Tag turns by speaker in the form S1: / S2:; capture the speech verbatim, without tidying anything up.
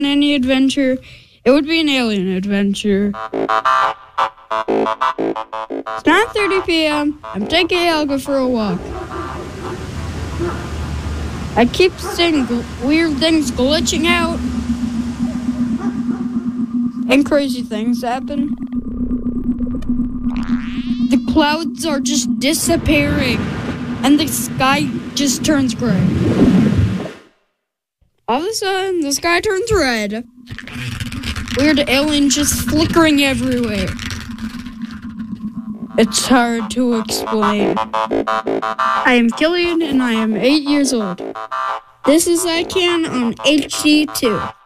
S1: any adventure, it would be an alien adventure. It's nine thirty p.m. I'm taking Elga for a walk. I keep seeing gl- weird things glitching out. And crazy things happen. The clouds are just disappearing. And the sky just turns gray. All of a sudden, the sky turns red. Weird aliens just flickering everywhere. It's hard to explain. I am Killian, and I am eight years old. This is I Can on H D two.